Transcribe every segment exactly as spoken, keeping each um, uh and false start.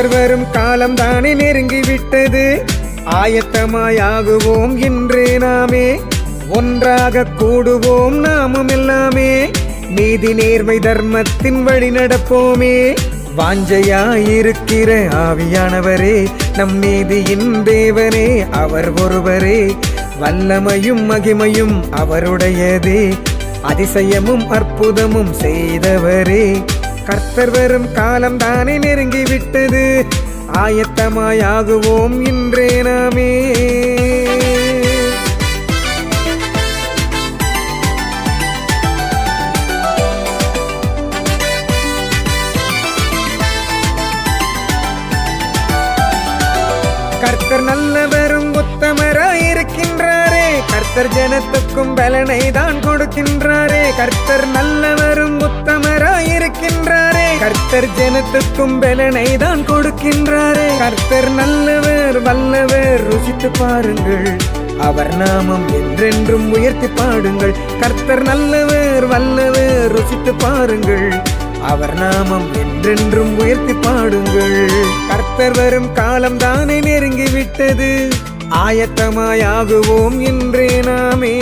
கர்த்தர் வரும் காலம் தானே நெருங்கிவிட்டது. ஆயத்தமாயாகுவோம் இன்றே நாமே, ஒன்றாக கூடுவோம் நாமும் எல்லாமே. நீதி நேர்மை தர்மத்தின் வழி நடப்போமே. வாஞ்சையாயிருக்கிற ஆவியானவரே, நம் நீதியின் தேவனே அவர் ஒருவரே. வல்லமையும் மகிமையும் அவருடையதே, அதிசயமும் அற்புதமும் செய்தவரே. கர்த்தர் வரும் காலம் தானே நெருங்கிவிட்டது. ஆயத்தமாயாகுவோம் இன்றே நாமே. கர்த்தர் நல்லவரும் உத்தமராயிருக்கின்றாரே, கர்த்தர் ஜனத்துக்கும் பலனை தான் கொடுக்கின்றாரே. கர்த்தர் நல்லவரும் உத்தமராயிருக்கின்றாரே, கர்த்தர் ஜனத்துக்கும் பலனை தான் கொடுக்கின்றாரே. கர்த்தர் நல்லவர் வல்லவர், ருசித்து பாருங்கள், அவர் நாமம் என்றென்றும் உயர்த்தி பாடுங்கள். கர்த்தர் நல்லவர் வல்லவர், ருசித்து பாருங்கள், அவர் நாமம் என்றென்றும் உயர்த்தி பாடுங்கள். கர்த்தர் வரும் காலம் தானே நெருங்கிவிட்டது. ஆயத்தமாயாகுவோம் இன்றே நாமே.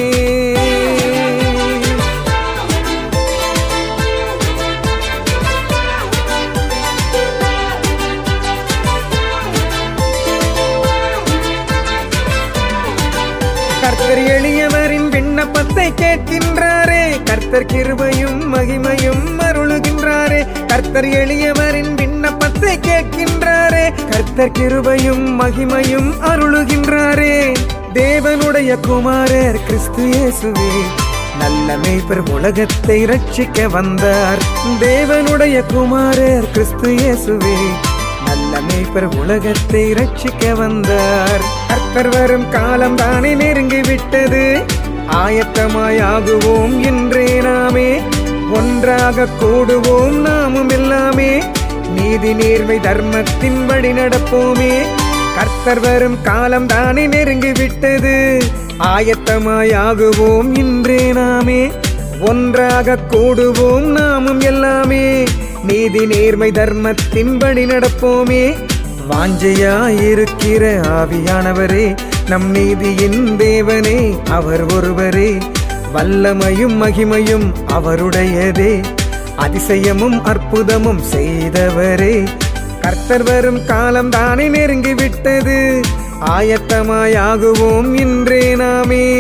கர்த்தர் எளியவரின் விண்ணப்பத்தை கேட்கின்றாரே, கர்த்தர் கிருபையும் மகிமையும் அருளுகின்றாரே. கர்த்தர் எளியவரின் விண்ணப்பத்தை கேட்கின்றாரே, கர்த்தர் கிருபையும் மகிமையும் அருளுகின்றாரே. தேவனுடைய குமாரர் கிறிஸ்து இயேசுவே, நல்ல மேய்ப்பர் உலகத்தை ரட்சிக்க வந்தார். தேவனுடைய குமாரர் கிறிஸ்து இயேசுவே, நல்ல மேய்ப்பர் உலகத்தை ரட்சிக்க வந்தார். கர்த்தர் வரும் காலம் தானே நெருங்கிவிட்டது. ஆயத்தமாயாகுவோம் இன்றே நாமே, ஒன்றாக கூடுவோம் நாமும் எல்லாமே. நீதி நேர்மை தர்மத்தின் வழி நடப்போமே. கர்த்தர் வரும் காலம் தானே நெருங்கிவிட்டது. ஆயத்தமாயாகுவோம் இன்றே நாமே, ஒன்றாக கூடுவோம் நாமும் எல்லாமே. நீதி நேர்மை தர்மத்தின் வழி நடப்போமே. வாஞ்சையாயிருக்கிற ஆவியானவரே, நம் நீதியின் தேவனே அவர் ஒருவரே. வல்லமையும் மகிமையும் அவருடையதே, அதிசயமும் அற்புதமும் செய்தவரே. கர்த்தர் வரும் காலம் தானே நெருங்கிவிட்டது. ஆயத்தமாயாகுவோம் இன்றே நாமே.